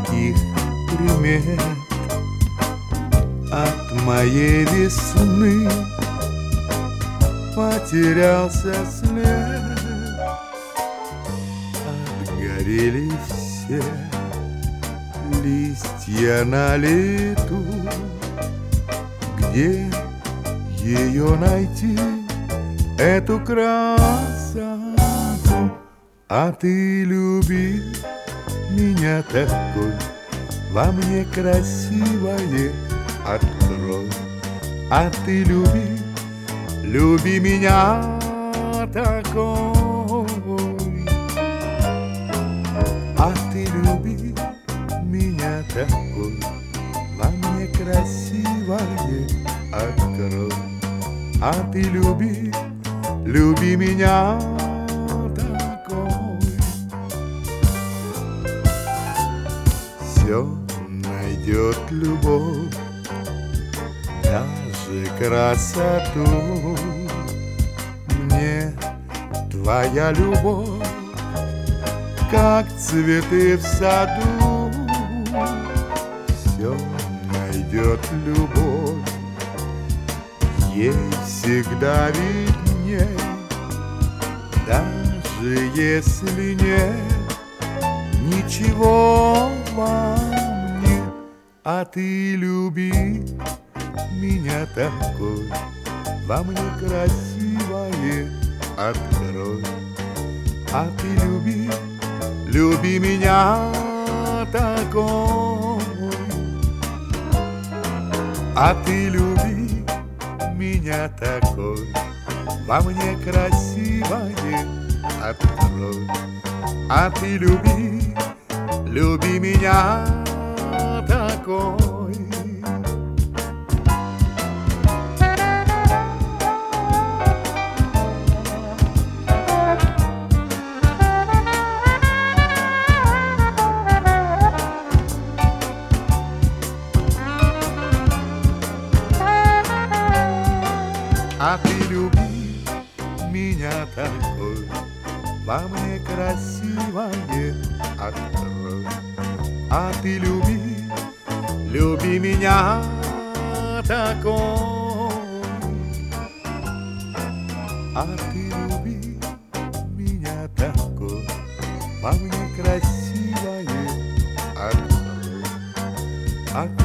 никаких примет от моей весны потерялся след. Отгорели все листья на лету. Где ее найти, эту красоту? А ты люби меня такой, во мне красивое открой. А ты люби, люби меня такой. А ты люби меня такой, во мне красивое открой. А ты люби, люби меня такой. Все найдет любовь, даже красоту. Мне твоя любовь, как цветы в саду. Все найдет любовь, ей всегда видней, даже если нет ничего во мне. А ты люби меня такой, во мне красивое открой. А ты люби, люби меня такой. А ты люби меня такой, во мне красивое открой. А ты люби, люби меня такой. А ты люби меня такой, во мне красивое открой. А ты люби, люби меня такой. А ты люби меня такой, во мне красивое открой. А